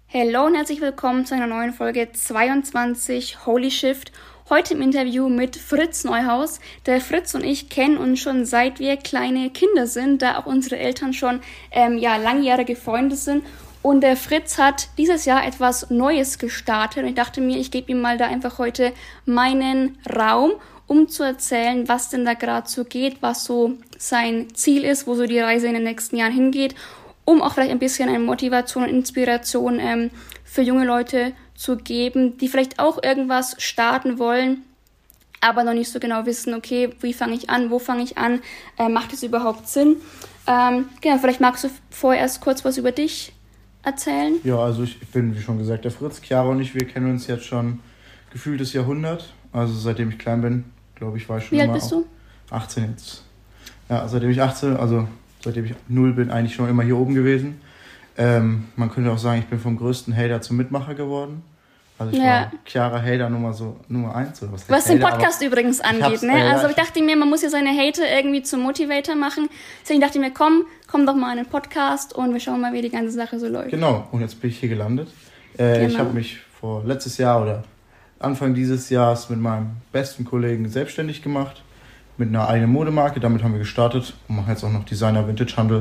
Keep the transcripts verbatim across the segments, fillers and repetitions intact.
Hello und herzlich willkommen zu einer neuen Folge zweiundzwanzig Holy Shift. Heute im Interview mit Fritz Neuhaus. Der Fritz und ich kennen uns schon seit wir kleine Kinder sind, da auch unsere Eltern schon ähm, ja, langjährige Freunde sind. Und der Fritz hat dieses Jahr etwas Neues gestartet und ich dachte mir, ich gebe ihm mal da einfach heute meinen Raum, um zu erzählen, was denn da gerade so geht, was so sein Ziel ist, wo so die Reise in den nächsten Jahren hingeht, um auch vielleicht ein bisschen eine Motivation und Inspiration ähm, für junge Leute zu geben, die vielleicht auch irgendwas starten wollen, aber noch nicht so genau wissen, okay, wie fange ich an, wo fange ich an, äh, macht es überhaupt Sinn? Ähm, genau, vielleicht magst du vorerst kurz was über dich erzählen. Ja, also ich bin, wie schon gesagt, der Fritz. Chiara und ich, wir kennen uns jetzt schon gefühltes Jahrhundert, also seitdem ich klein bin, glaube ich, war ich schon Wie immer alt bist du? achtzehn jetzt. Ja, seitdem ich achtzehn, also seitdem ich null bin, eigentlich schon immer hier oben gewesen. Ähm, man könnte auch sagen, ich bin vom größten Hater zum Mitmacher geworden. Also ich ja. war Chiara Hater Nummer, so, Nummer eins. Oder was was den Hater, Podcast übrigens angeht. Ne? Äh, also ich dachte mir, man muss ja seine Hater irgendwie zum Motivator machen. Deswegen dachte ich mir, komm, komm doch mal in den Podcast und wir schauen mal, wie die ganze Sache so läuft. Genau, und jetzt bin ich hier gelandet. Äh, genau. Ich habe mich vor letztes Jahr oder Anfang dieses Jahres mit meinem besten Kollegen selbstständig gemacht. Mit einer eigenen Modemarke. Damit haben wir gestartet und machen jetzt auch noch Designer, Vintage-Handel.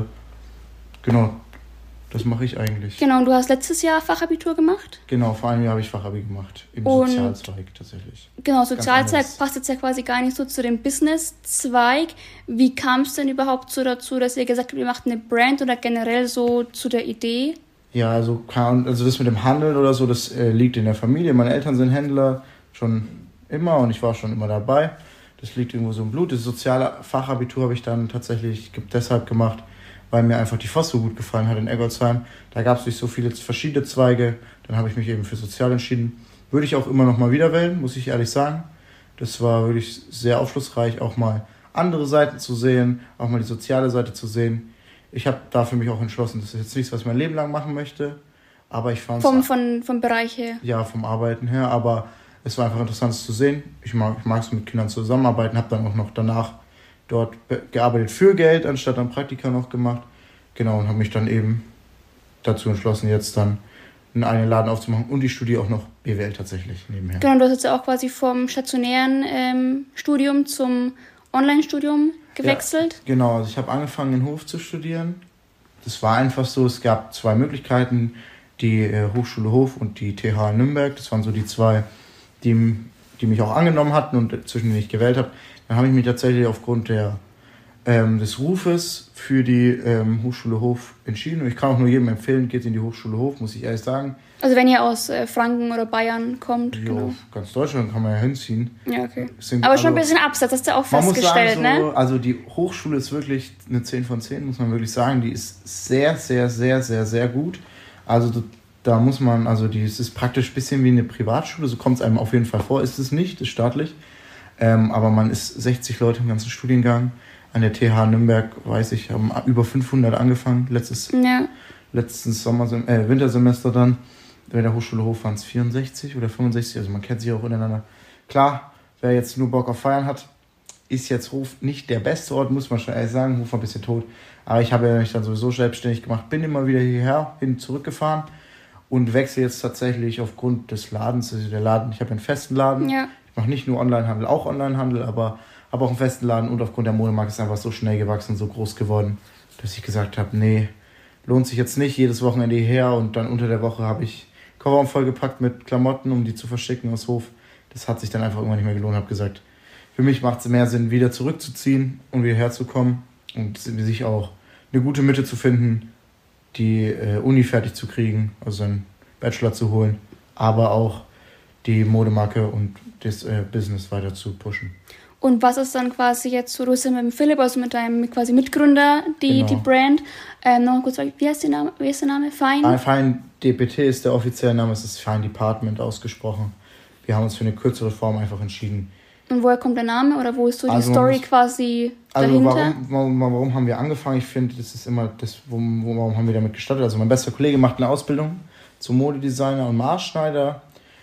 Genau, das mache ich eigentlich. Genau, und du hast letztes Jahr Fachabitur gemacht? Genau, vor einem Jahr habe ich Fachabi gemacht. Im und Sozialzweig tatsächlich. Genau, Sozialzweig passt jetzt ja quasi gar nicht so zu dem Business-Zweig. Wie kam es denn überhaupt so dazu, dass ihr gesagt habt, ihr macht eine Brand oder generell so zu der Idee? Ja, also, also das mit dem Handeln oder so, das äh, liegt in der Familie. Meine Eltern sind Händler schon immer und ich war schon immer dabei. Das liegt irgendwo so im Blut. Das soziale Fachabitur habe ich dann tatsächlich deshalb gemacht, weil mir einfach die F O S so gut gefallen hat in Eggolsheim. Da gab es nicht so viele verschiedene Zweige. Dann habe ich mich eben für Sozial entschieden. Würde ich auch immer noch mal wieder wählen, muss ich ehrlich sagen. Das war wirklich sehr aufschlussreich, auch mal andere Seiten zu sehen, auch mal die soziale Seite zu sehen. Ich habe da für mich auch entschlossen, das ist jetzt nichts, was ich mein Leben lang machen möchte. Aber ich fand vom, vom, vom Bereich her? Ja, vom Arbeiten her, aber es war einfach interessant zu sehen. Ich mag ich mag es mit Kindern zusammenarbeiten, habe dann auch noch danach dort gearbeitet für Geld, anstatt dann Praktika noch gemacht. Genau, und habe mich dann eben dazu entschlossen, jetzt dann einen eigenen Laden aufzumachen und ich studiere auch noch B W L tatsächlich nebenher. Genau, du hast jetzt ja auch quasi vom stationären ähm, Studium zum Online-Studium gewechselt. Ja, genau, also ich habe angefangen in Hof zu studieren. Das war einfach so, es gab zwei Möglichkeiten, die äh, Hochschule Hof und die T H Nürnberg. Das waren so die zwei, die, die mich auch angenommen hatten und zwischen denen ich gewählt habe. Dann habe ich mich tatsächlich aufgrund der, ähm, des Rufes für die ähm, Hochschule Hof entschieden. Und ich kann auch nur jedem empfehlen, geht in die Hochschule Hof, muss ich ehrlich sagen. Also wenn ihr aus äh, Franken oder Bayern kommt. Jo, genau. Ganz Deutschland kann man ja hinziehen. Ja, okay. Sind, Aber also, schon ein bisschen Absatz, hast du auch festgestellt, man muss sagen, so, ne? Also die Hochschule ist wirklich eine zehn von zehn, muss man wirklich sagen. Die ist sehr, sehr, sehr, sehr, sehr gut. Also du, da muss man, also die, es ist praktisch ein bisschen wie eine Privatschule, so kommt es einem auf jeden Fall vor. Ist es nicht, ist staatlich. Ähm, aber man ist sechzig Leute im ganzen Studiengang. An der T H Nürnberg, weiß ich, haben über fünfhundert angefangen. Letztes, ja. letztes Sommer, äh, Wintersemester dann. Bei der Hochschule Hof waren es vierundsechzig oder fünfundsechzig. Also man kennt sich auch untereinander. Klar, wer jetzt nur Bock auf Feiern hat, ist jetzt Hof nicht der beste Ort, muss man schon ehrlich sagen. Hof war ein bisschen tot. Aber ich habe mich dann sowieso selbstständig gemacht, bin immer wieder hierher, hin zurückgefahren und wechsle jetzt tatsächlich aufgrund des Ladens. Also der Laden, ich habe einen festen Laden. Ja. Ich mache nicht nur Onlinehandel, auch Onlinehandel, aber habe auch einen festen Laden und aufgrund der Modemarke ist einfach so schnell gewachsen, so groß geworden, dass ich gesagt habe, nee, lohnt sich jetzt nicht jedes Wochenende hierher und dann unter der Woche habe ich Kofferraum vollgepackt mit Klamotten, um die zu verschicken aus Hof. Das hat sich dann einfach irgendwann nicht mehr gelohnt. Ich habe gesagt, für mich macht es mehr Sinn, wieder zurückzuziehen und wieder herzukommen und sich auch eine gute Mitte zu finden, die äh, Uni fertig zu kriegen, also einen Bachelor zu holen, aber auch die Modemarke und das äh, Business weiter zu pushen. Und was ist dann quasi jetzt so, du hast ja mit dem Philipp, also mit deinem quasi Mitgründer, die, genau. die Brand. Ähm, noch kurz, wie heißt der Name? Wie ist der Name? Fine? Fine D P T ist der offizielle Name, es ist Fine Department ausgesprochen. Wir haben uns für eine kürzere Form einfach entschieden. Und woher kommt der Name oder wo ist so die also Story muss, quasi dahinter? Also warum, warum, warum haben wir angefangen? Ich finde, das ist immer das, warum, warum haben wir damit gestartet? Also mein bester Kollege macht eine Ausbildung zum Modedesigner und Maßschneider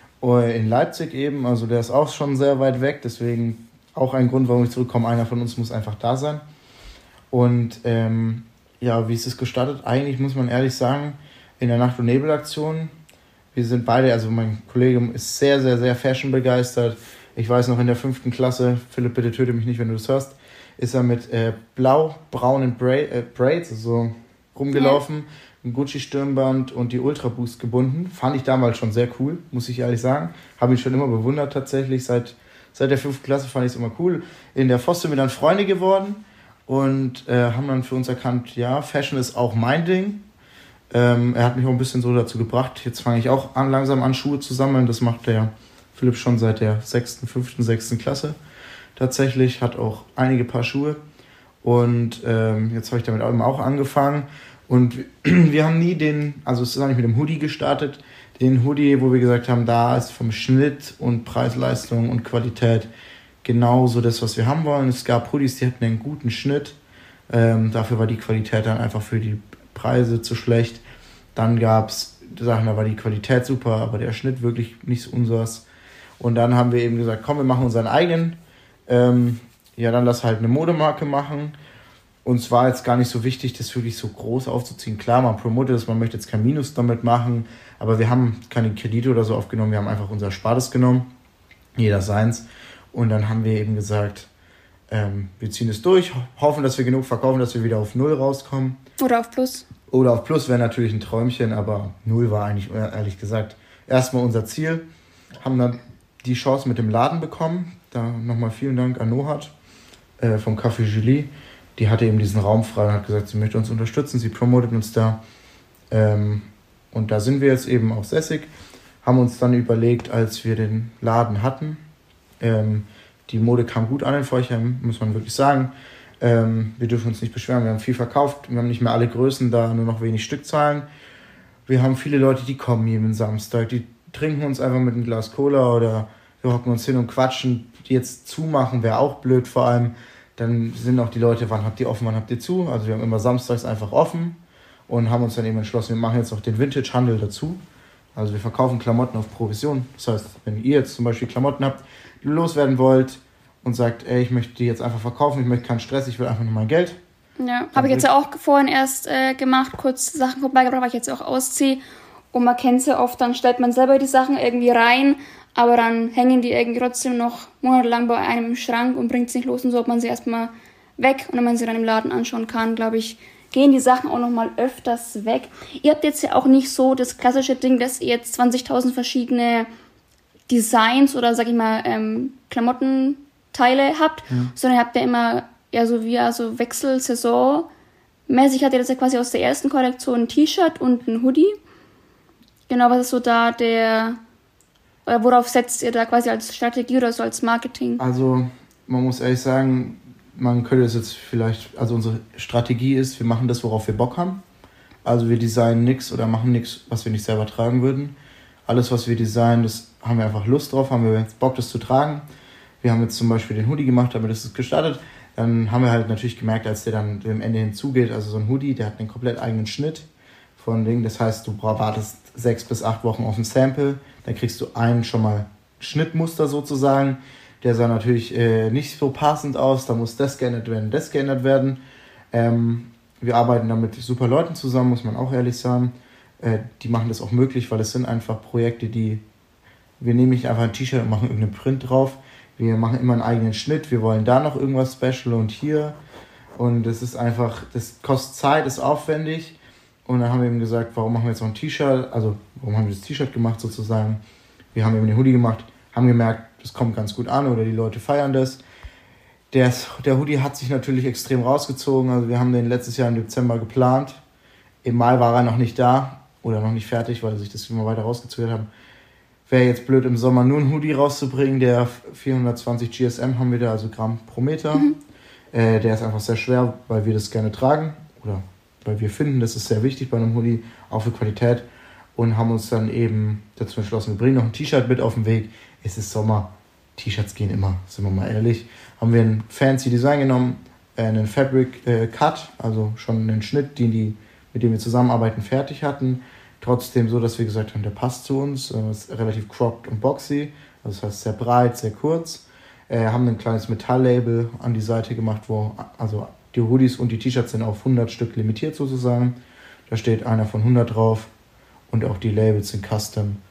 in Leipzig eben. Also der ist auch schon sehr weit weg, deswegen auch ein Grund, warum ich zurückkomme. Einer von uns muss einfach da sein. Und ähm, ja, wie ist es gestartet? Eigentlich muss man ehrlich sagen, in der Nacht- und Nebelaktion wir sind beide, also mein Kollege ist sehr, sehr, sehr fashion begeistert. Ich weiß noch in der fünften Klasse, Philipp, bitte töte mich nicht, wenn du das hörst, ist er mit äh, blau-braunen Bra- äh, Braids also rumgelaufen, ja. Ein Gucci-Stirnband und die Ultra Boost gebunden. Fand ich damals schon sehr cool, muss ich ehrlich sagen. Habe ihn schon immer bewundert tatsächlich. Seit, seit der fünften Klasse fand ich es immer cool. In der Voss sind wir dann Freunde geworden und äh, haben dann für uns erkannt, ja, Fashion ist auch mein Ding. Ähm, er hat mich auch ein bisschen so dazu gebracht. Jetzt fange ich auch an, langsam an, Schuhe zu sammeln. Das macht der Philipp schon seit der sechsten, fünften, sechsten Klasse. Tatsächlich, hat auch einige Paar Schuhe. Und ähm, jetzt habe ich damit auch angefangen. Und wir haben nie den, also es ist eigentlich mit dem Hoodie gestartet, den Hoodie, wo wir gesagt haben, da ist vom Schnitt und Preis-Leistung und Qualität genauso das, was wir haben wollen. Es gab Hoodies, die hatten einen guten Schnitt. Ähm, dafür war die Qualität dann einfach für die Preise zu schlecht. Dann gab es Sachen, da war die Qualität super, aber der Schnitt wirklich nicht so unseres. Und dann haben wir eben gesagt, komm, wir machen unseren eigenen. Ähm, ja, dann lass halt eine Modemarke machen. Uns war jetzt gar nicht so wichtig, das wirklich so groß aufzuziehen. Klar, man promotet das, man möchte jetzt kein Minus damit machen, aber wir haben keine Kredite oder so aufgenommen, wir haben einfach unser Spades genommen, jeder seins. Und dann haben wir eben gesagt, ähm, wir ziehen es durch, hoffen, dass wir genug verkaufen, dass wir wieder auf Null rauskommen. Oder auf Plus. Oder auf Plus wäre natürlich ein Träumchen, aber Null war eigentlich, ehrlich gesagt, erstmal unser Ziel. Haben dann die Chance mit dem Laden bekommen. Da nochmal vielen Dank an Nohat äh, vom Café Julie. Die hatte eben diesen Raum frei und hat gesagt, sie möchte uns unterstützen, sie promotet uns da. Ähm, und da sind wir jetzt eben auch sässig. Haben uns dann überlegt, als wir den Laden hatten, ähm, die Mode kam gut an in Forchheim, muss man wirklich sagen. Ähm, wir dürfen uns nicht beschweren, wir haben viel verkauft, wir haben nicht mehr alle Größen da, nur noch wenig Stückzahlen. Wir haben viele Leute, die kommen jeden Samstag, die trinken uns einfach mit einem Glas Cola oder wir hocken uns hin und quatschen. Die jetzt zumachen, wäre auch blöd vor allem. Dann sind auch die Leute, wann habt ihr offen, wann habt ihr zu? Also wir haben immer samstags einfach offen und haben uns dann eben entschlossen, wir machen jetzt noch den Vintage-Handel dazu. Also wir verkaufen Klamotten auf Provision. Das heißt, wenn ihr jetzt zum Beispiel Klamotten habt, die loswerden wollt und sagt, ey, ich möchte die jetzt einfach verkaufen, ich möchte keinen Stress, ich will einfach nur mein Geld. Ja, habe ich jetzt ja auch vorhin erst äh, gemacht, kurz Sachen vorbeigebracht, weil ich jetzt auch ausziehe. Und man kennt es ja oft, dann stellt man selber die Sachen irgendwie rein, aber dann hängen die irgendwie trotzdem noch monatelang bei einem im Schrank und bringt es nicht los und so, ob man sie erstmal weg und wenn man sie dann im Laden anschauen kann, glaube ich, gehen die Sachen auch nochmal öfters weg. Ihr habt jetzt ja auch nicht so das klassische Ding, dass ihr jetzt zwanzigtausend verschiedene Designs oder, sag ich mal, ähm, Klamottenteile habt, ja. Sondern ihr habt ja immer, ja, so wie also Wechselsaison-mäßig hat ihr das ja quasi aus der ersten Kollektion ein T-Shirt und ein Hoodie. Genau, was ist so da der... Oder worauf setzt ihr da quasi als Strategie oder so als Marketing? Also man muss ehrlich sagen, man könnte es jetzt vielleicht, also unsere Strategie ist, wir machen das, worauf wir Bock haben. Also wir designen nichts oder machen nichts, was wir nicht selber tragen würden. Alles, was wir designen, das haben wir einfach Lust drauf, haben wir jetzt Bock, das zu tragen. Wir haben jetzt zum Beispiel den Hoodie gemacht, damit ist es gestartet. Dann haben wir halt natürlich gemerkt, als der dann dem Ende hinzugeht, also so ein Hoodie, der hat einen komplett eigenen Schnitt von Ding. Das heißt, du wartest sechs bis acht Wochen auf ein Sample, dann kriegst du einen schon mal Schnittmuster sozusagen. Der sah natürlich äh, nicht so passend aus, da muss das geändert werden, das geändert werden. Ähm, wir arbeiten da mit super Leuten zusammen, muss man auch ehrlich sagen. Äh, die machen das auch möglich, weil es sind einfach Projekte, die, wir nehmen nicht einfach ein T-Shirt und machen irgendeinen Print drauf. Wir machen immer einen eigenen Schnitt, wir wollen da noch irgendwas Special und hier. Und das ist einfach, das kostet Zeit, ist aufwendig. Und dann haben wir eben gesagt, warum machen wir jetzt noch ein T-Shirt? Also, warum haben wir das T-Shirt gemacht sozusagen? Wir haben eben den Hoodie gemacht, haben gemerkt, das kommt ganz gut an oder die Leute feiern das. Der, der Hoodie hat sich natürlich extrem rausgezogen. Also, wir haben den letztes Jahr im Dezember geplant. Im Mai war er noch nicht da oder noch nicht fertig, weil sich das immer weiter rausgezögert haben. Wäre jetzt blöd, im Sommer nur einen Hoodie rauszubringen. Der vierhundertzwanzig G S M haben wir da, also Gramm pro Meter. Mhm. Äh, der ist einfach sehr schwer, weil wir das gerne tragen oder weil wir finden, das ist sehr wichtig bei einem Hoodie, auch für Qualität. Und haben uns dann eben dazu entschlossen, wir bringen noch ein T-Shirt mit auf den Weg. Es ist Sommer, T-Shirts gehen immer, sind wir mal ehrlich. Haben wir ein fancy Design genommen, äh, einen Fabric äh, Cut, also schon einen Schnitt, den die, mit dem wir zusammenarbeiten, fertig hatten. Trotzdem so, dass wir gesagt haben, der passt zu uns. Äh, ist relativ cropped und boxy, also das heißt sehr breit, sehr kurz. Äh, haben ein kleines Metalllabel an die Seite gemacht, wo also die Hoodies und die T-Shirts sind auf hundert Stück limitiert sozusagen. Da steht einer von hundert drauf und auch die Labels sind custom.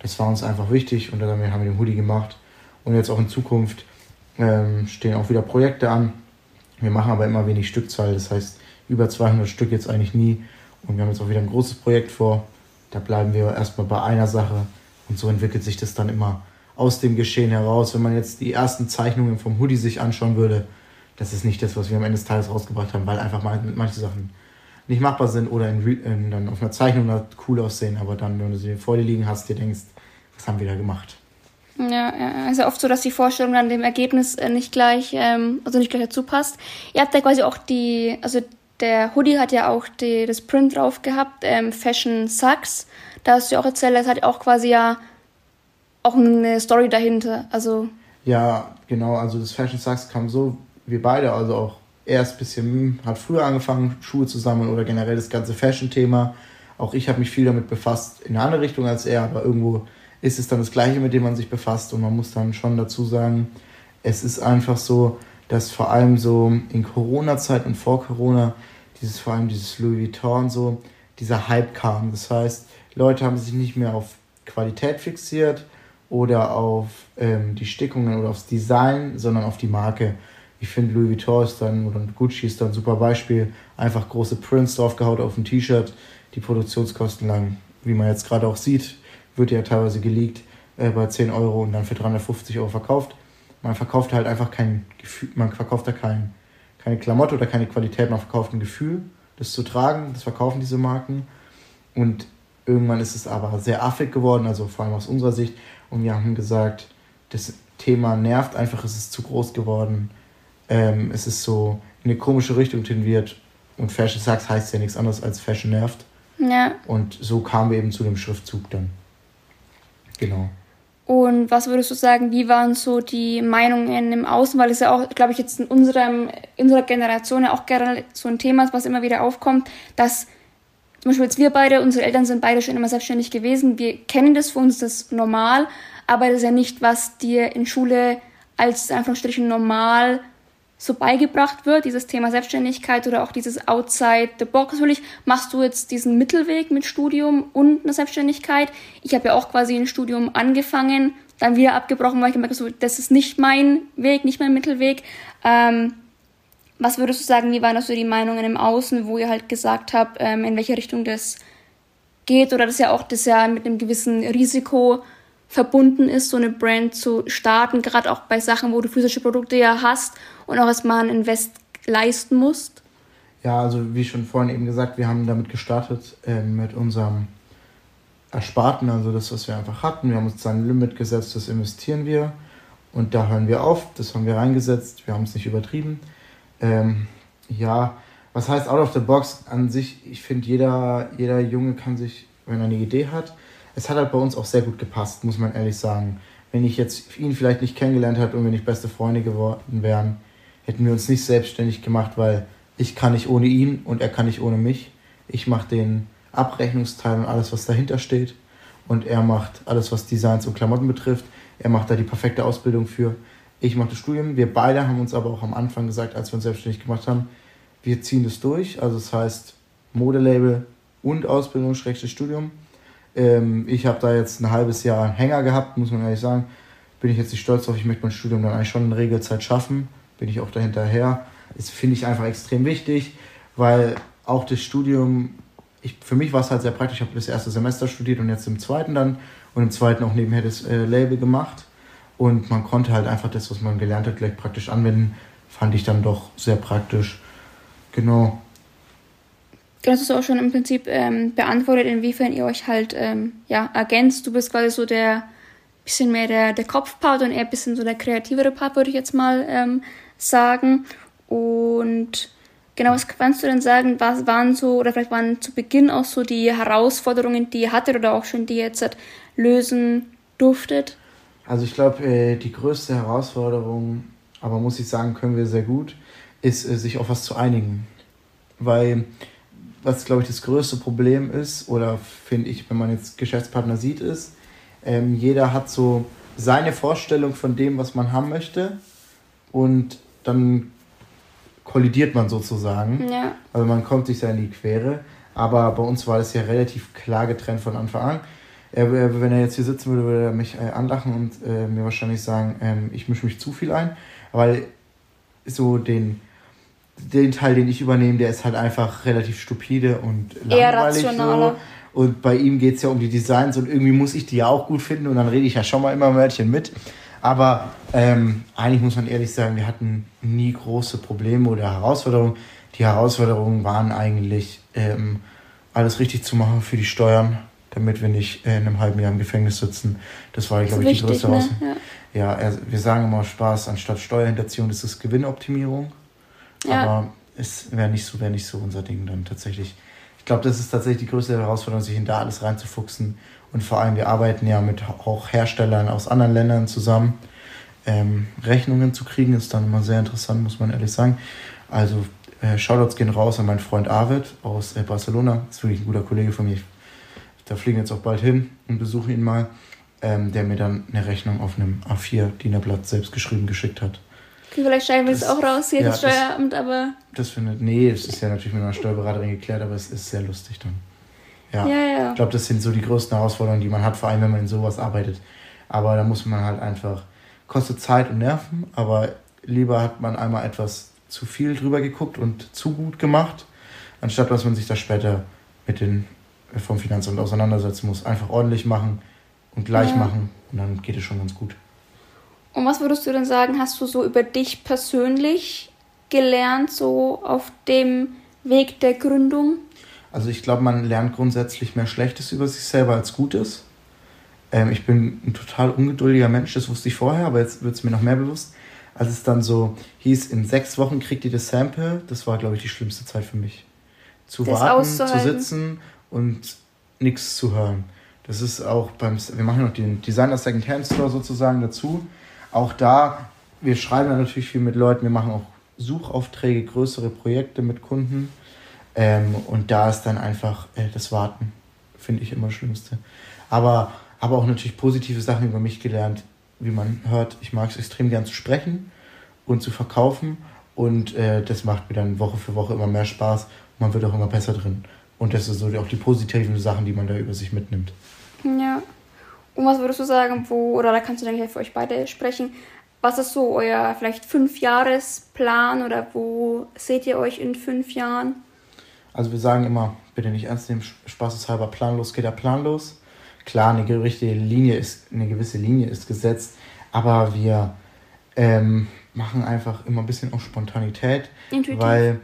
Das war uns einfach wichtig und dann haben wir den Hoodie gemacht. Und jetzt auch in Zukunft ähm, stehen auch wieder Projekte an. Wir machen aber immer wenig Stückzahl, das heißt über zweihundert Stück jetzt eigentlich nie. Und wir haben jetzt auch wieder ein großes Projekt vor. Da bleiben wir erstmal bei einer Sache und so entwickelt sich das dann immer aus dem Geschehen heraus. Wenn man jetzt die ersten Zeichnungen vom Hoodie sich anschauen würde, das ist nicht das, was wir am Ende des Tages rausgebracht haben, weil einfach mal manche Sachen nicht machbar sind oder in, in, dann auf einer Zeichnung cool aussehen, aber dann, wenn du sie vor dir liegen hast, dir denkst, was haben wir da gemacht? Ja, ja, ist ja oft so, dass die Vorstellung dann dem Ergebnis nicht gleich, ähm, also nicht gleich dazu passt. Ihr habt ja quasi auch die, also der Hoodie hat ja auch die, das Print drauf gehabt, ähm, Fashion Sucks. Da hast du ja auch erzählt, das hat auch quasi ja auch eine Story dahinter, also. Ja, genau, also das Fashion Sucks kam so, wir beide, also auch erst ein bisschen, hat früher angefangen, Schuhe zu sammeln oder generell das ganze Fashion-Thema. Auch ich habe mich viel damit befasst, in eine andere Richtung als er, aber irgendwo ist es dann das Gleiche, mit dem man sich befasst und man muss dann schon dazu sagen, es ist einfach so, dass vor allem so in Corona-Zeit und vor Corona dieses vor allem dieses Louis Vuitton so, dieser Hype kam. Das heißt, Leute haben sich nicht mehr auf Qualität fixiert oder auf ähm, die Stickungen oder aufs Design, sondern auf die Marke. Ich finde, Louis Vuitton ist dann, oder Gucci ist dann ein super Beispiel, einfach große Prints draufgehaut auf ein T-Shirt, die Produktionskosten lang, wie man jetzt gerade auch sieht, wird ja teilweise geleakt äh, bei zehn Euro und dann für dreihundertfünfzig Euro verkauft. Man verkauft halt einfach kein Gefühl, man verkauft da kein, keine Klamotte oder keine Qualität, man verkauft ein Gefühl, das zu tragen, das verkaufen diese Marken. Und irgendwann ist es aber sehr affig geworden, also vor allem aus unserer Sicht. Und wir haben gesagt, das Thema nervt einfach, es ist zu groß geworden. Ähm, es ist so in eine komische Richtung tendiert. Und Fashion Sucks heißt ja nichts anderes als Fashion nervt. Ja. Und so kamen wir eben zu dem Schriftzug dann. Genau. Und was würdest du sagen, wie waren so die Meinungen im Außen? Weil es ja auch, glaube ich, jetzt in unserem, in unserer Generation ja auch gerne so ein Thema ist, was immer wieder aufkommt, dass zum Beispiel jetzt wir beide, unsere Eltern sind beide schon immer selbstständig gewesen, wir kennen das, für uns ist das normal, aber das ist ja nicht, was dir in Schule als Anführungsstrichen normal so beigebracht wird, dieses Thema Selbstständigkeit oder auch dieses Outside the Box. Natürlich machst du jetzt diesen Mittelweg mit Studium und einer Selbstständigkeit. Ich habe ja auch quasi ein Studium angefangen, dann wieder abgebrochen, weil ich gemerkt habe, so, das ist nicht mein Weg, nicht mein Mittelweg. Ähm, was würdest du sagen, wie waren das so die Meinungen im Außen, wo ihr halt gesagt habt, ähm, in welche Richtung das geht oder das ja auch das ja mit einem gewissen Risiko verbunden ist, so eine Brand zu starten, gerade auch bei Sachen, wo du physische Produkte ja hast und auch erstmal einen Invest leisten musst? Ja, also wie schon vorhin eben gesagt, wir haben damit gestartet äh, mit unserem Ersparten, also das, was wir einfach hatten. Wir haben uns dann ein Limit gesetzt, das investieren wir und da hören wir auf, das haben wir reingesetzt, wir haben es nicht übertrieben. Ähm, ja, was heißt out of the box an sich? Ich finde, jeder, jeder Junge kann sich, wenn er eine Idee hat, es hat halt bei uns auch sehr gut gepasst, muss man ehrlich sagen. Wenn ich jetzt ihn vielleicht nicht kennengelernt hätte und wir nicht beste Freunde geworden wären, hätten wir uns nicht selbstständig gemacht, weil ich kann nicht ohne ihn und er kann nicht ohne mich. Ich mache den Abrechnungsteil und alles, was dahinter steht. Und er macht alles, was Designs und Klamotten betrifft. Er macht da die perfekte Ausbildung für. Ich mache das Studium. Wir beide haben uns aber auch am Anfang gesagt, als wir uns selbstständig gemacht haben, wir ziehen das durch. Also das heißt Modelabel und Ausbildung, Schrägstrich Studium. Ähm, ich habe da jetzt ein halbes Jahr einen Hänger gehabt, muss man ehrlich sagen. Bin ich jetzt nicht stolz drauf. Ich möchte mein Studium dann eigentlich schon in Regelzeit schaffen. Bin ich auch dahinterher. Das finde ich einfach extrem wichtig, weil auch das Studium, ich, für mich war es halt sehr praktisch. Ich habe das erste Semester studiert und jetzt im zweiten dann und im zweiten auch nebenher das äh, Label gemacht. Und man konnte halt einfach das, was man gelernt hat, gleich praktisch anwenden. Fand ich dann doch sehr praktisch. Genau. Das ist auch schon im Prinzip ähm, beantwortet, inwiefern ihr euch halt ähm, ja, ergänzt. Du bist quasi so der bisschen mehr der, der Kopfpart und eher ein bisschen so der kreativere Part, würde ich jetzt mal ähm, sagen. Und genau, was kannst du denn sagen, was waren so, oder vielleicht waren zu Beginn auch so die Herausforderungen, die ihr hattet oder auch schon die ihr jetzt halt lösen durftet? Also ich glaube, äh, die größte Herausforderung, aber muss ich sagen, können wir sehr gut, ist, äh, sich auf was zu einigen. Weil was, glaube ich, das größte Problem ist, oder finde ich, wenn man jetzt Geschäftspartner sieht, ist, ähm, jeder hat so seine Vorstellung von dem, was man haben möchte und dann kollidiert man sozusagen. Ja. Also man kommt sich da in die Quere, aber bei uns war das ja relativ klar getrennt von Anfang an. Er, er, wenn er jetzt hier sitzen würde, würde er mich äh, anlachen und äh, mir wahrscheinlich sagen, ähm, ich mische mich zu viel ein, weil so den, den Teil, den ich übernehme, der ist halt einfach relativ stupide und eher langweilig rationaler. So. Und bei ihm geht es ja um die Designs und irgendwie muss ich die ja auch gut finden und dann rede ich ja schon mal immer ein Wörtchen mit. Aber ähm, eigentlich muss man ehrlich sagen, wir hatten nie große Probleme oder Herausforderungen. Die Herausforderungen waren eigentlich, ähm, alles richtig zu machen für die Steuern, damit wir nicht äh, in einem halben Jahr im Gefängnis sitzen. Das war, glaube ich, die größte ne? Herausforderung. Ja, ja, wir sagen immer Spaß, anstatt Steuerhinterziehung ist es Gewinnoptimierung. Ja. Aber es wäre nicht so, wäre nicht so unser Ding dann tatsächlich. Ich glaube, das ist tatsächlich die größte Herausforderung, sich in da alles reinzufuchsen. Und vor allem, wir arbeiten ja mit auch Herstellern aus anderen Ländern zusammen. Ähm, Rechnungen zu kriegen, ist dann immer sehr interessant, muss man ehrlich sagen. Also äh, Shoutouts gehen raus an meinen Freund Arvid aus äh, Barcelona. Das ist wirklich ein guter Kollege von mir. Da fliegen wir jetzt auch bald hin und besuchen ihn mal. Ähm, der mir dann eine Rechnung auf einem A vier D I N A-Blatt selbst geschrieben geschickt hat. Okay, vielleicht schreiben wir es auch raus hier, ja, das Steueramt, aber... Das findet... Nee, das ist ja natürlich mit einer Steuerberaterin geklärt, aber es ist sehr lustig dann. Ja, ja, ja. Ich glaube, das sind so die größten Herausforderungen, die man hat, vor allem, wenn man in sowas arbeitet. Aber da muss man halt einfach... Kostet Zeit und Nerven, aber lieber hat man einmal etwas zu viel drüber geguckt und zu gut gemacht, anstatt dass man sich da später mit den vom Finanzamt auseinandersetzen muss. Einfach ordentlich machen und gleich ja. machen und dann geht es schon ganz gut. Und was würdest du denn sagen, hast du so über dich persönlich gelernt, so auf dem Weg der Gründung? Also ich glaube, man lernt grundsätzlich mehr Schlechtes über sich selber als Gutes. Ähm, ich bin ein total ungeduldiger Mensch, das wusste ich vorher, aber jetzt wird es mir noch mehr bewusst. Als es dann so hieß, in sechs Wochen kriegt ihr das Sample, das war, glaube ich, die schlimmste Zeit für mich. Zu das warten, zu sitzen und nichts zu hören. Das ist auch beim, wir machen noch den Designer Second-Hand Store sozusagen dazu. Auch da, wir schreiben ja natürlich viel mit Leuten, wir machen auch Suchaufträge, größere Projekte mit Kunden. Ähm, und da ist dann einfach äh, das Warten, finde ich immer das Schlimmste. Aber, aber auch natürlich positive Sachen über mich gelernt, wie man hört. Ich mag es extrem gern zu sprechen und zu verkaufen. Und äh, das macht mir dann Woche für Woche immer mehr Spaß. Und man wird auch immer besser drin. Und das sind so auch die positiven Sachen, die man da über sich mitnimmt. Ja. Und was würdest du sagen, wo, oder da kannst du, denke ich, für euch beide sprechen, was ist so euer vielleicht Fünfjahresplan oder wo seht ihr euch in fünf Jahren? Also wir sagen immer, bitte nicht ernst nehmen, spaßeshalber planlos geht der planlos. Klar, eine gewisse Linie ist, eine gewisse Linie ist gesetzt, aber wir ähm, machen einfach immer ein bisschen auf Spontanität, Intuitiv. Weil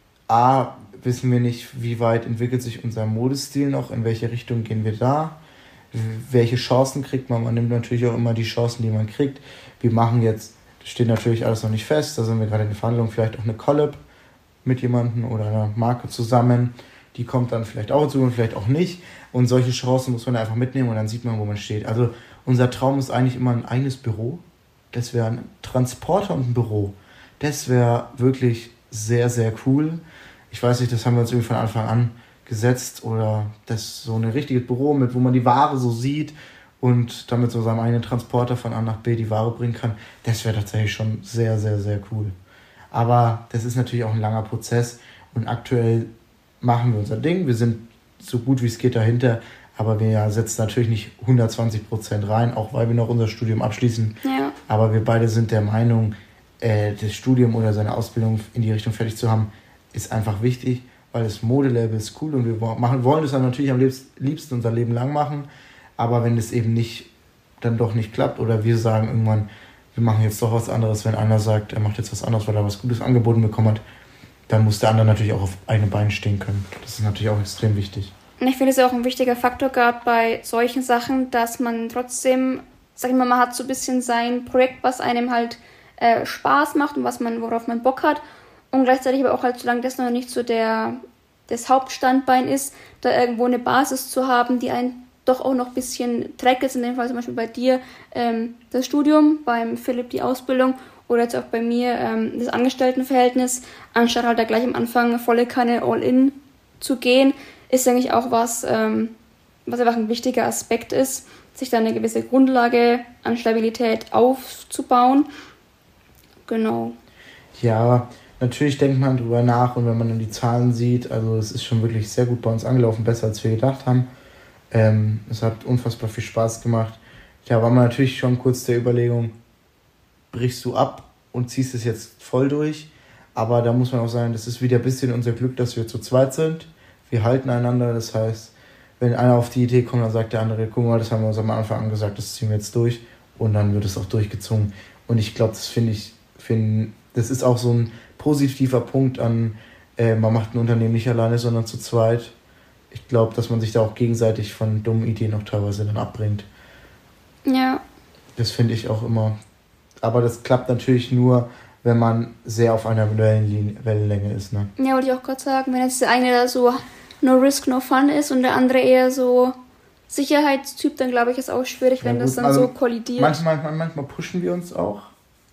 A, wissen wir nicht, wie weit entwickelt sich unser Modestil noch, in welche Richtung gehen wir da, welche Chancen kriegt man. Man nimmt natürlich auch immer die Chancen, die man kriegt. Wir machen jetzt, das steht natürlich alles noch nicht fest, da sind wir gerade in der Verhandlung, vielleicht auch eine Collab mit jemandem oder einer Marke zusammen. Die kommt dann vielleicht auch zu und vielleicht auch nicht. Und solche Chancen muss man einfach mitnehmen und dann sieht man, wo man steht. Also unser Traum ist eigentlich immer ein eigenes Büro. Das wäre ein Transporter und ein Büro. Das wäre wirklich sehr, sehr cool. Ich weiß nicht, das haben wir uns irgendwie von Anfang an gesetzt oder das so ein richtiges Büro mit, wo man die Ware so sieht und damit so seinem eigenen Transporter von A nach B die Ware bringen kann. Das wäre tatsächlich schon sehr, sehr, sehr cool. Aber das ist natürlich auch ein langer Prozess und aktuell machen wir unser Ding. Wir sind so gut wie es geht dahinter, aber wir setzen natürlich nicht hundertzwanzig Prozent rein, auch weil wir noch unser Studium abschließen. Ja. Aber wir beide sind der Meinung, äh, das Studium oder seine Ausbildung in die Richtung fertig zu haben, ist einfach wichtig, weil das Modelabel ist cool und wir machen, wollen das dann natürlich am liebsten unser Leben lang machen, aber wenn es eben nicht, dann doch nicht klappt oder wir sagen irgendwann, wir machen jetzt doch was anderes, wenn einer sagt, er macht jetzt was anderes, weil er was Gutes angeboten bekommen hat, dann muss der andere natürlich auch auf eigenen Beinen stehen können. Das ist natürlich auch extrem wichtig. Und ich finde es ja auch ein wichtiger Faktor, gerade bei solchen Sachen, dass man trotzdem, sag ich mal, man hat so ein bisschen sein Projekt, was einem halt äh, Spaß macht und was man, worauf man Bock hat. Und gleichzeitig aber auch halt, solange das noch nicht so der, das Hauptstandbein ist, da irgendwo eine Basis zu haben, die einen doch auch noch ein bisschen trägt. Jetzt in dem Fall zum Beispiel bei dir ähm, das Studium, beim Philipp die Ausbildung oder jetzt auch bei mir ähm, das Angestelltenverhältnis, anstatt halt da gleich am Anfang volle Kanne All-In zu gehen, ist eigentlich auch was, ähm, was einfach ein wichtiger Aspekt ist, sich da eine gewisse Grundlage an Stabilität aufzubauen. Genau. Ja, natürlich denkt man drüber nach und wenn man dann die Zahlen sieht, also es ist schon wirklich sehr gut bei uns angelaufen, besser als wir gedacht haben. Ähm, es hat unfassbar viel Spaß gemacht. Da war man natürlich schon kurz der Überlegung, brichst du ab und ziehst es jetzt voll durch. Aber da muss man auch sagen, das ist wieder ein bisschen unser Glück, dass wir zu zweit sind. Wir halten einander, das heißt, wenn einer auf die Idee kommt, dann sagt der andere, guck mal, das haben wir uns am Anfang an gesagt, das ziehen wir jetzt durch. Und dann wird es auch durchgezogen. Und ich glaube, das finde ich, find, das ist auch so ein positiver Punkt an, äh, man macht ein Unternehmen nicht alleine, sondern zu zweit. Ich glaube, dass man sich da auch gegenseitig von dummen Ideen auch teilweise dann abbringt. Ja. Das finde ich auch immer. Aber das klappt natürlich nur, wenn man sehr auf einer Wellenlinie, Wellenlänge ist. Ne? Ja, wollte ich auch gerade sagen, wenn jetzt der eine da so no risk, no fun ist und der andere eher so Sicherheitstyp, dann glaube ich, ist auch schwierig, wenn ja, das dann also so kollidiert. Manchmal, manchmal pushen wir uns auch,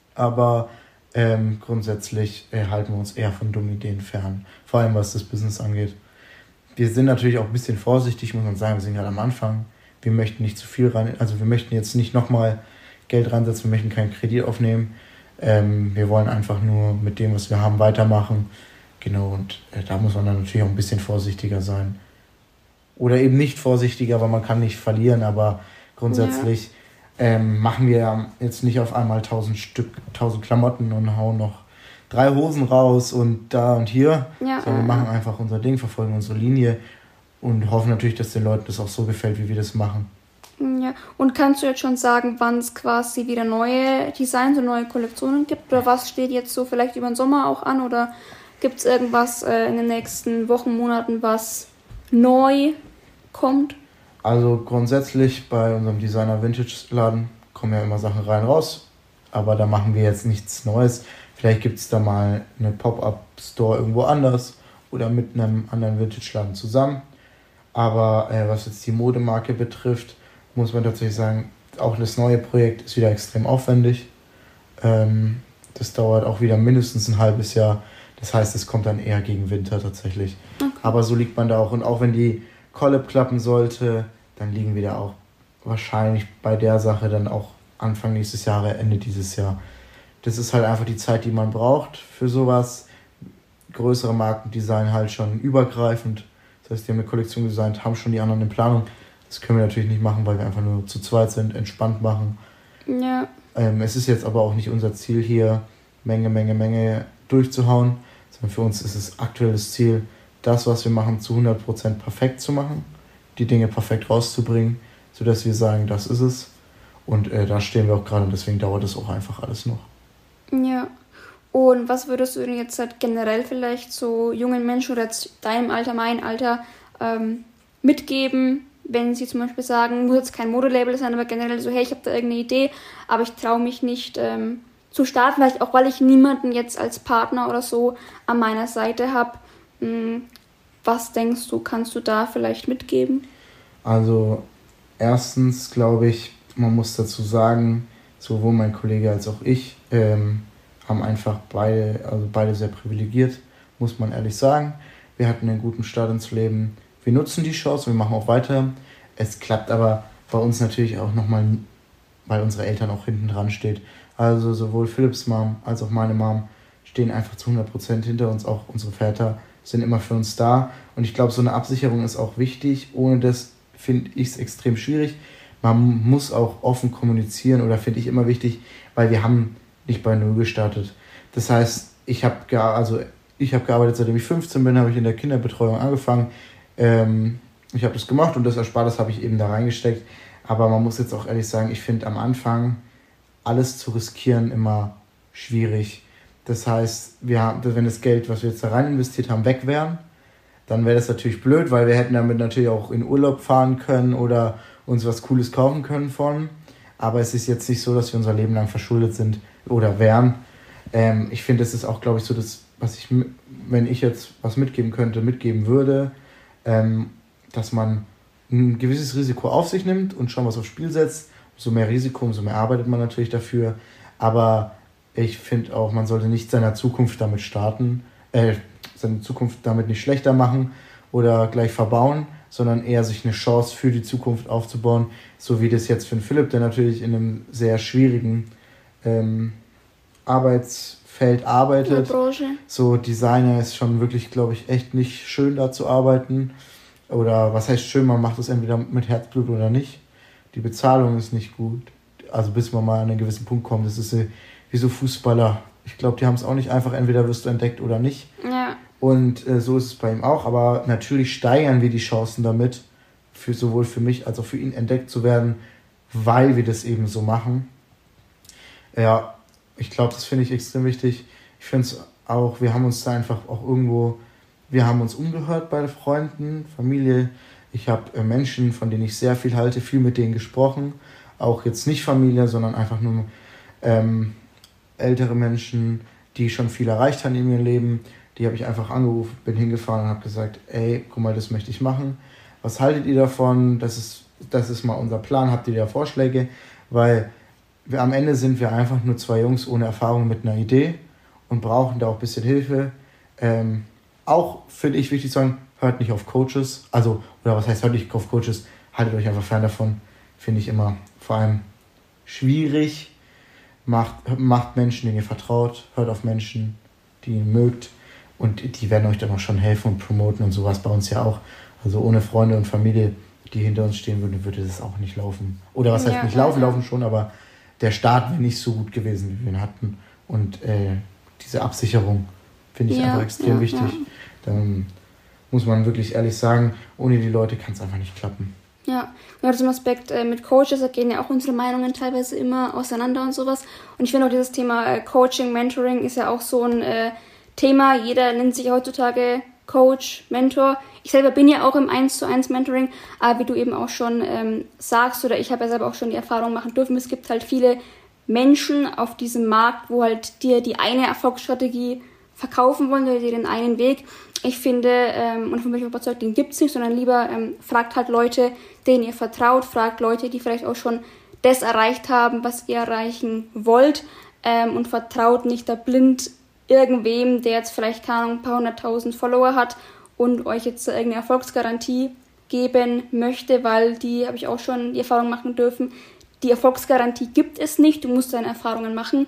aber ähm, grundsätzlich äh, halten wir uns eher von dummen Ideen fern. Vor allem, was das Business angeht. Wir sind natürlich auch ein bisschen vorsichtig, muss man sagen, wir sind gerade am Anfang. Wir möchten nicht zu viel rein, also wir möchten jetzt nicht nochmal Geld reinsetzen, wir möchten keinen Kredit aufnehmen. Ähm, wir wollen einfach nur mit dem, was wir haben, weitermachen. Genau, und äh, da muss man dann natürlich auch ein bisschen vorsichtiger sein. Oder eben nicht vorsichtiger, weil man kann nicht verlieren, aber grundsätzlich ja. ähm, machen wir jetzt nicht auf einmal tausend Stück, tausend Klamotten und hauen noch drei Hosen raus und da und hier. Ja, sondern wir machen einfach unser Ding, verfolgen unsere Linie und hoffen natürlich, dass den Leuten das auch so gefällt, wie wir das machen. Ja, und kannst du jetzt schon sagen, wann es quasi wieder neue Designs und neue Kollektionen gibt? Oder was steht jetzt so vielleicht über den Sommer auch an? Oder gibt es irgendwas äh, in den nächsten Wochen, Monaten, was neu kommt? Also grundsätzlich bei unserem Designer-Vintage-Laden kommen ja immer Sachen rein, raus. Aber da machen wir jetzt nichts Neues. Vielleicht gibt es da mal eine Pop-Up-Store irgendwo anders oder mit einem anderen Vintage-Laden zusammen. Aber äh, was jetzt die Modemarke betrifft, muss man tatsächlich sagen, auch das neue Projekt ist wieder extrem aufwendig. Ähm, das dauert auch wieder mindestens ein halbes Jahr. Das heißt, es kommt dann eher gegen Winter tatsächlich. Okay. Aber so liegt man da auch. Und auch wenn die Collab klappen sollte, dann liegen wir da auch wahrscheinlich bei der Sache dann auch Anfang nächstes Jahr, Ende dieses Jahr. Das ist halt einfach die Zeit, die man braucht für sowas. Größere Marken designen halt schon übergreifend. Das heißt, die haben eine Kollektion designt, haben schon die anderen in Planung. Das können wir natürlich nicht machen, weil wir einfach nur zu zweit sind, entspannt machen. Ja. Ähm, es ist jetzt aber auch nicht unser Ziel hier, Menge, Menge, Menge durchzuhauen, sondern für uns ist es aktuell das Ziel, das, was wir machen, zu hundert Prozent perfekt zu machen, die Dinge perfekt rauszubringen, sodass wir sagen, das ist es. Und äh, da stehen wir auch gerade und deswegen dauert es auch einfach alles noch. Ja. Und was würdest du denn jetzt halt generell vielleicht so jungen Menschen oder jetzt deinem Alter, meinem Alter ähm, mitgeben, wenn sie zum Beispiel sagen, muss jetzt kein Modelabel sein, aber generell so, hey, ich habe da irgendeine Idee, aber ich traue mich nicht ähm, zu starten, vielleicht auch, weil ich niemanden jetzt als Partner oder so an meiner Seite habe. Hm, was denkst du, kannst du da vielleicht mitgeben? Also erstens glaube ich, man muss dazu sagen, sowohl mein Kollege als auch ich ähm, haben einfach beide, also beide sehr privilegiert, muss man ehrlich sagen. Wir hatten einen guten Start ins Leben. Wir nutzen die Chance, wir machen auch weiter. Es klappt aber bei uns natürlich auch nochmal, weil unsere Eltern auch hinten dran steht. Also sowohl Philipps Mom als auch meine Mom stehen einfach zu hundert Prozent hinter uns. Auch unsere Väter sind immer für uns da. Und ich glaube, so eine Absicherung ist auch wichtig. Ohne das finde ich es extrem schwierig. Man muss auch offen kommunizieren oder finde ich immer wichtig, weil wir haben nicht bei Null gestartet. Das heißt, ich habe ge- also ich habe gearbeitet, seitdem ich fünfzehn bin, habe ich in der Kinderbetreuung angefangen. Ähm, ich habe das gemacht und das Erspartes habe ich eben da reingesteckt. Aber man muss jetzt auch ehrlich sagen, ich finde am Anfang alles zu riskieren immer schwierig. Das heißt, wir haben, wenn das Geld, was wir jetzt da rein investiert haben, weg wären, dann wäre das natürlich blöd, weil wir hätten damit natürlich auch in Urlaub fahren können oder uns was Cooles kaufen können von. Aber es ist jetzt nicht so, dass wir unser Leben lang verschuldet sind oder wären. Ähm, ich finde, es ist auch, glaube ich, so, dass, was ich, wenn ich jetzt was mitgeben könnte, mitgeben würde, ähm, dass man ein gewisses Risiko auf sich nimmt und schon was aufs Spiel setzt. Umso mehr Risiko, umso mehr arbeitet man natürlich dafür. Aber ich finde auch, man sollte nicht seiner Zukunft damit starten, äh, seine Zukunft damit nicht schlechter machen oder gleich verbauen, sondern eher sich eine Chance für die Zukunft aufzubauen, so wie das jetzt für den Philipp, der natürlich in einem sehr schwierigen ähm, Arbeitsfeld arbeitet. Branche. So Designer ist schon wirklich, glaube ich, echt nicht schön da zu arbeiten. Oder was heißt schön, man macht es entweder mit Herzblut oder nicht. Die Bezahlung ist nicht gut. Also bis man mal an einen gewissen Punkt kommt. Das ist wie so Fußballer. Ich glaube, die haben es auch nicht einfach, entweder wirst du entdeckt oder nicht. Ja. Und äh, so ist es bei ihm auch. Aber natürlich steigern wir die Chancen damit, für sowohl für mich als auch für ihn entdeckt zu werden, weil wir das eben so machen. Ja, ich glaube, das finde ich extrem wichtig. Ich finde es auch, wir haben uns da einfach auch irgendwo, wir haben uns umgehört bei Freunden, Familie. Ich habe äh, Menschen, von denen ich sehr viel halte, viel mit denen gesprochen. Auch jetzt nicht Familie, sondern einfach nur ähm, ältere Menschen, die schon viel erreicht haben in ihrem Leben. Die habe ich einfach angerufen, bin hingefahren und habe gesagt, ey, guck mal, das möchte ich machen. Was haltet ihr davon? Das ist, das ist mal unser Plan. Habt ihr da Vorschläge? Weil wir, am Ende sind wir einfach nur zwei Jungs ohne Erfahrung mit einer Idee und brauchen da auch ein bisschen Hilfe. Ähm, auch finde ich wichtig zu sagen, hört nicht auf Coaches. Also, oder was heißt, hört nicht auf Coaches? Haltet euch einfach fern davon. Finde ich immer vor allem schwierig. Macht, macht Menschen, denen ihr vertraut. Hört auf Menschen, die ihr mögt. Und die werden euch dann auch schon helfen und promoten und sowas bei uns ja auch. Also ohne Freunde und Familie, die hinter uns stehen würden, würde das auch nicht laufen. Oder was heißt ja, nicht laufen, ja. laufen schon, aber der Start wäre nicht so gut gewesen, wie wir ihn hatten. Und äh, diese Absicherung finde ich ja, einfach extrem ja, wichtig. Ja. Dann muss man wirklich ehrlich sagen, ohne die Leute kann es einfach nicht klappen. Ja, gerade zum Aspekt äh, mit Coaches, da gehen ja auch unsere Meinungen teilweise immer auseinander und sowas. Und ich finde auch dieses Thema äh, Coaching, Mentoring ist ja auch so ein äh, Thema. Jeder nennt sich heutzutage Coach, Mentor. Ich selber bin ja auch im eins zu eins Mentoring, aber wie du eben auch schon ähm, sagst, oder ich habe ja selber auch schon die Erfahrung machen dürfen, es gibt halt viele Menschen auf diesem Markt, wo halt dir die eine Erfolgsstrategie verkaufen wollen oder dir den einen Weg. Ich finde, ähm, und von mir bin ich überzeugt, den gibt es nicht, sondern lieber ähm, fragt halt Leute, denen ihr vertraut, fragt Leute, die vielleicht auch schon das erreicht haben, was ihr erreichen wollt, ähm, und vertraut nicht da blind irgendwem, der jetzt vielleicht, keine Ahnung, ein paar hunderttausend Follower hat und euch jetzt irgendeine Erfolgsgarantie geben möchte, weil die, habe ich auch schon die Erfahrung machen dürfen, die Erfolgsgarantie gibt es nicht, du musst deine Erfahrungen machen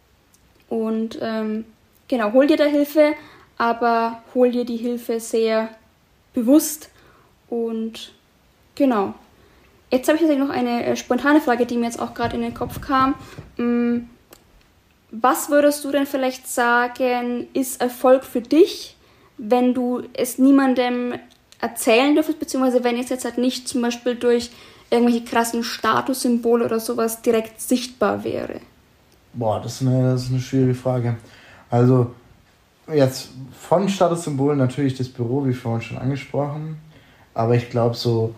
und ähm, genau, hol dir da Hilfe, aber hol dir die Hilfe sehr bewusst und genau. Jetzt habe ich tatsächlich noch eine äh, spontane Frage, die mir jetzt auch gerade in den Kopf kam. Hm, was würdest du denn vielleicht sagen, ist Erfolg für dich, wenn du es niemandem erzählen dürftest, beziehungsweise wenn es jetzt halt nicht zum Beispiel durch irgendwelche krassen Statussymbole oder sowas direkt sichtbar wäre? Boah, das ist eine, das ist eine schwierige Frage. Also jetzt von Statussymbolen natürlich das Büro, wie vorhin schon angesprochen, aber ich glaube so,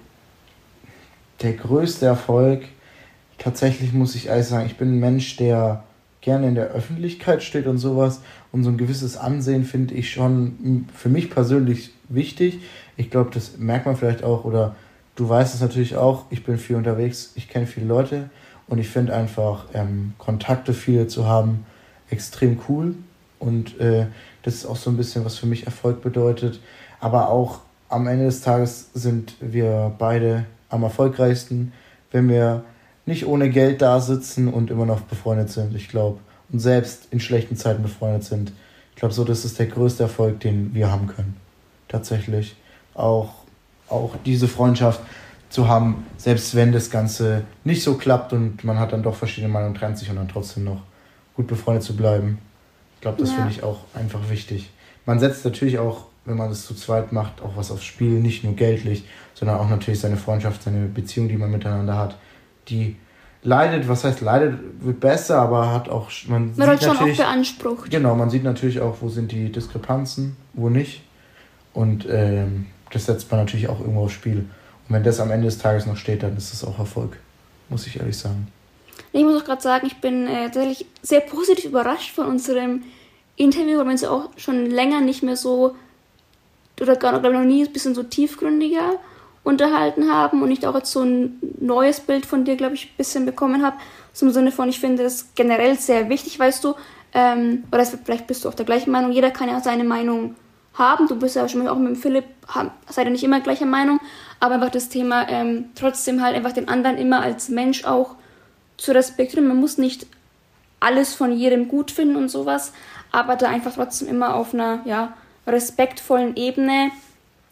der größte Erfolg, tatsächlich muss ich ehrlich sagen, ich bin ein Mensch, der gerne in der Öffentlichkeit steht und sowas, und so ein gewisses Ansehen finde ich schon für mich persönlich wichtig. Ich glaube, das merkt man vielleicht auch, oder du weißt es natürlich auch, ich bin viel unterwegs, ich kenne viele Leute und ich finde einfach ähm, Kontakte viele zu haben extrem cool, und äh, das ist auch so ein bisschen, was für mich Erfolg bedeutet, aber auch am Ende des Tages sind wir beide am erfolgreichsten, wenn wir nicht ohne Geld da sitzen und immer noch befreundet sind, ich glaube, und selbst in schlechten Zeiten befreundet sind. Ich glaube, so, das ist der größte Erfolg, den wir haben können. Tatsächlich. Auch, auch diese Freundschaft zu haben, selbst wenn das Ganze nicht so klappt und man hat dann doch verschiedene Meinungen, trennt sich und dann trotzdem noch gut befreundet zu bleiben. Ich glaube, das ja. finde ich auch einfach wichtig. Man setzt natürlich auch, wenn man das zu zweit macht, auch was aufs Spiel, nicht nur geldlich, sondern auch natürlich seine Freundschaft, seine Beziehung, die man miteinander hat, die leidet, was heißt leidet, wird besser, aber hat auch, man, man sieht schon auch beansprucht. Genau, man sieht natürlich auch, wo sind die Diskrepanzen, wo nicht, und ähm, das setzt man natürlich auch irgendwo aufs Spiel. Und wenn das am Ende des Tages noch steht, dann ist das auch Erfolg, muss ich ehrlich sagen. Ich muss auch gerade sagen, ich bin äh, tatsächlich sehr positiv überrascht von unserem Interview, weil wir uns ja auch schon länger nicht mehr so, oder gar glaube ich noch nie ein bisschen so tiefgründiger unterhalten haben und ich auch jetzt so ein neues Bild von dir, glaube ich, ein bisschen bekommen habe. So im Sinne von, ich finde das generell sehr wichtig, weißt du, ähm, oder vielleicht bist du auch der gleichen Meinung, jeder kann ja seine Meinung haben, du bist ja schon auch mit dem Philipp, seid ihr nicht immer gleicher Meinung, aber einfach das Thema ähm, trotzdem halt einfach den anderen immer als Mensch auch zu respektieren. Man muss nicht alles von jedem gut finden und sowas, aber da einfach trotzdem immer auf einer, ja, respektvollen Ebene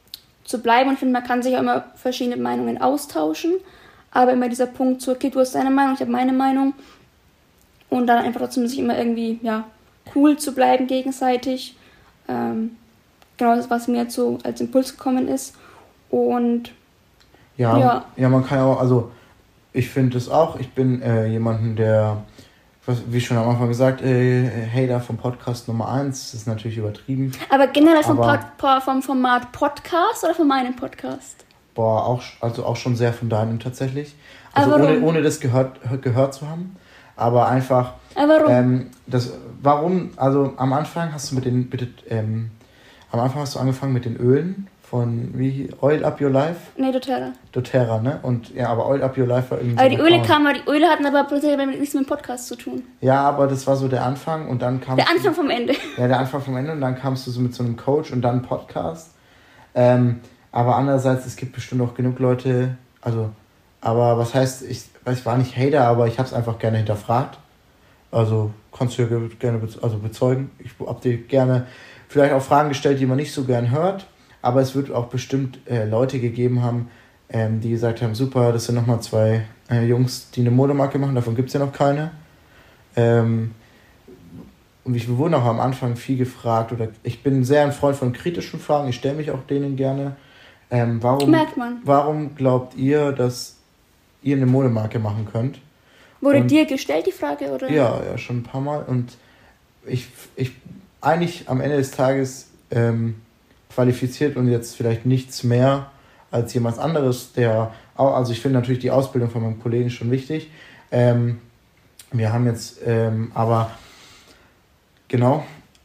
zu bleiben. Und ich finde, man kann sich auch immer verschiedene Meinungen austauschen. Aber immer dieser Punkt so, okay, du hast deine Meinung, ich habe meine Meinung. Und dann einfach trotzdem sich immer irgendwie, ja, cool zu bleiben gegenseitig. Ähm, genau das, was mir jetzt so als Impuls gekommen ist. Und ja, ja, ja man kann ja auch, also ich finde es auch, ich bin äh, jemanden, der, was, wie schon am Anfang gesagt, äh, Hater vom Podcast Nummer eins, das ist natürlich übertrieben. Aber generell vom, Aber, Pod, vom Format Podcast oder von meinem Podcast? Boah, auch, also auch schon sehr von deinem tatsächlich. Also ohne, ohne das gehört, gehört zu haben. Aber einfach. Aber warum? Ähm, das, warum? Also am Anfang hast du mit den, bitte, ähm, am Anfang hast du angefangen mit den Ölen von wie Oil Up Your Life? Nee, doTERRA. doTERRA, ne? Und ja, aber Oil Up Your Life war irgendwie. Aber so die Öle kamen, die Öle hatten aber nichts mit dem Podcast zu tun. Ja, aber das war so der Anfang und dann kam. Der Anfang vom Ende. Ja, der Anfang vom Ende und dann kamst du so mit so einem Coach und dann Podcast. Ähm, aber andererseits, es gibt bestimmt auch genug Leute, also, aber was heißt, ich, ich war nicht Hater, aber ich habe es einfach gerne hinterfragt. Also kannst du ja gerne be- also bezeugen. Ich habe dir gerne vielleicht auch Fragen gestellt, die man nicht so gern hört. Aber es wird auch bestimmt äh, Leute gegeben haben, ähm, die gesagt haben, super, das sind nochmal zwei äh, Jungs, die eine Modemarke machen, davon gibt es ja noch keine. Ähm, und ich, wir wurden auch am Anfang viel gefragt, oder ich bin sehr ein Freund von kritischen Fragen, ich stelle mich auch denen gerne. Ähm, warum, Merkt man. Warum glaubt ihr, dass ihr eine Modemarke machen könnt? Wurde und, dir gestellt, die Frage, oder? Ja, ja, schon ein paar Mal. Und ich, ich eigentlich am Ende des Tages ähm, qualifiziert und jetzt vielleicht nichts mehr als jemand anderes, der auch, also ich finde natürlich die Ausbildung von meinem Kollegen schon wichtig. Ähm, wir haben jetzt, ähm, aber genau,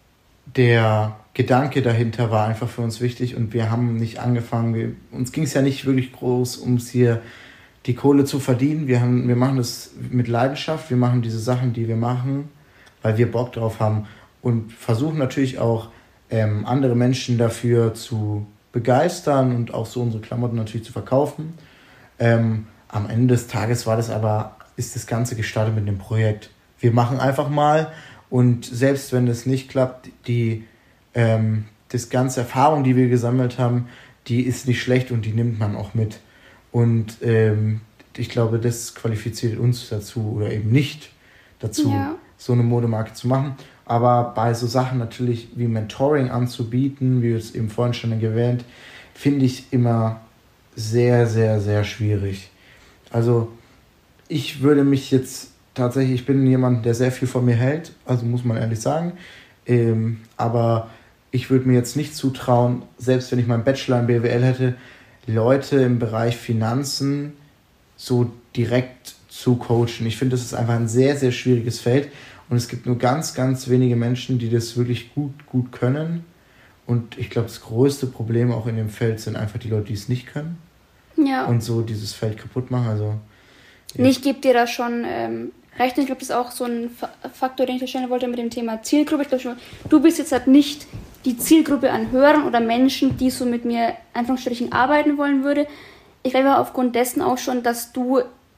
der Gedanke dahinter war einfach für uns wichtig und wir haben nicht angefangen, wir, uns ging es ja nicht wirklich groß ums hier die Kohle zu verdienen. Wir haben, wir machen das mit Leidenschaft, wir machen diese Sachen, die wir machen, weil wir Bock drauf haben und versuchen natürlich auch ähm, andere Menschen dafür zu begeistern und auch so unsere Klamotten natürlich zu verkaufen. Ähm, am Ende des Tages war das aber, ist das Ganze gestartet mit einem Projekt. Wir machen einfach mal und selbst wenn das nicht klappt, die ähm, das ganze Erfahrung, die wir gesammelt haben, die ist nicht schlecht und die nimmt man auch mit. Und ähm, ich glaube, das qualifiziert uns dazu oder eben nicht dazu, ja. so eine Modemarke zu machen. Aber bei so Sachen natürlich wie Mentoring anzubieten, wie es eben vorhin schon erwähnt, finde ich immer sehr, sehr, sehr schwierig. Also ich würde mich jetzt tatsächlich, ich bin jemand, der sehr viel von mir hält, also muss man ehrlich sagen, ähm, aber ich würde mir jetzt nicht zutrauen, selbst wenn ich meinen Bachelor in B W L hätte, Leute im Bereich Finanzen so direkt zu coachen. Ich finde, das ist einfach ein sehr, sehr schwieriges Feld und es gibt nur ganz, ganz wenige Menschen, die das wirklich gut, gut können und ich glaube, das größte Problem auch in dem Feld sind einfach die Leute, die es nicht können ja. und so dieses Feld kaputt machen. Also, ja. Ich gebe dir da schon ähm, recht. Ich glaube, das ist auch so ein Faktor, den ich stellen wollte mit dem Thema Zielgruppe. Ich glaube schon, du bist jetzt halt nicht die Zielgruppe an Hörern oder Menschen, die so mit mir Anführungsstrichen arbeiten wollen würde. Ich glaube aufgrund dessen auch schon, dass du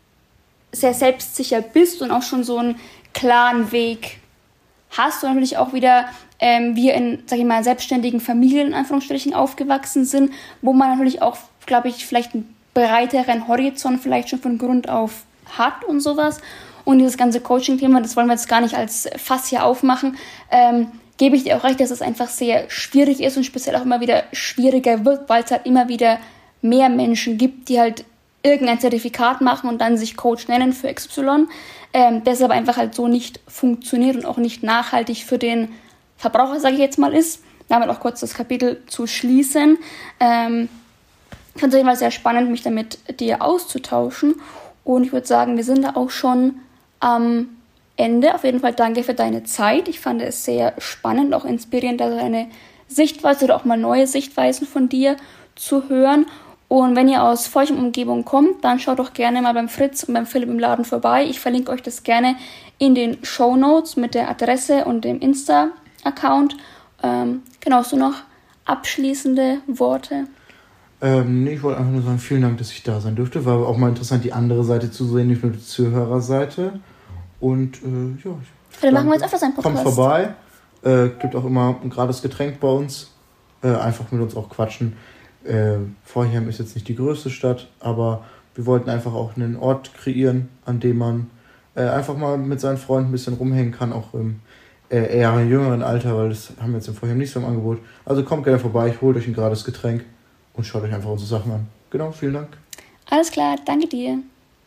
sehr selbstsicher bist und auch schon so einen klaren Weg hast und natürlich auch wieder ähm, wir in, sag ich mal, selbstständigen Familien in Anführungsstrichen aufgewachsen sind, wo man natürlich auch, glaube ich, vielleicht einen breiteren Horizont vielleicht schon von Grund auf hat und sowas. Und dieses ganze Coaching-Thema, das wollen wir jetzt gar nicht als Fass hier aufmachen, ähm, gebe ich dir auch recht, dass es einfach sehr schwierig ist und speziell auch immer wieder schwieriger wird, weil es halt immer wieder mehr Menschen gibt, die halt irgendein Zertifikat machen und dann sich Coach nennen für X Y. Ähm, das aber einfach halt so nicht funktioniert und auch nicht nachhaltig für den Verbraucher, sage ich jetzt mal, ist. Damit auch kurz das Kapitel zu schließen. Ähm, ich fand es auf jeden Fall sehr spannend, mich damit dir auszutauschen. Und ich würde sagen, wir sind da auch schon am Ende. Auf jeden Fall danke für deine Zeit. Ich fand es sehr spannend, auch inspirierend, also eine Sichtweise oder auch mal neue Sichtweisen von dir zu hören. Und wenn ihr aus Forchheim Umgebung kommt, dann schaut doch gerne mal beim Fritz und beim Philipp im Laden vorbei. Ich verlinke euch das gerne in den Shownotes mit der Adresse und dem Insta-Account. Ähm, genau, so noch abschließende Worte. Ähm, nee, ich wollte einfach nur sagen, vielen Dank, dass ich da sein durfte. War auch mal interessant, die andere Seite zu sehen, nicht nur die Zuhörerseite. Und äh, ja, ich Dann machen wir jetzt öfters einen Podcast. Kommt vorbei. Äh, gibt auch immer ein gratis Getränk bei uns. Äh, einfach mit uns auch quatschen. Äh, Forchheim ist jetzt nicht die größte Stadt, aber wir wollten einfach auch einen Ort kreieren, an dem man äh, einfach mal mit seinen Freunden ein bisschen rumhängen kann, auch im äh, eher jüngeren Alter, weil das haben wir jetzt im Forchheim nicht so im Angebot. Also kommt gerne vorbei, holt euch ein gerades Getränk und schaut euch einfach unsere Sachen an. Genau, vielen Dank. Alles klar, danke dir.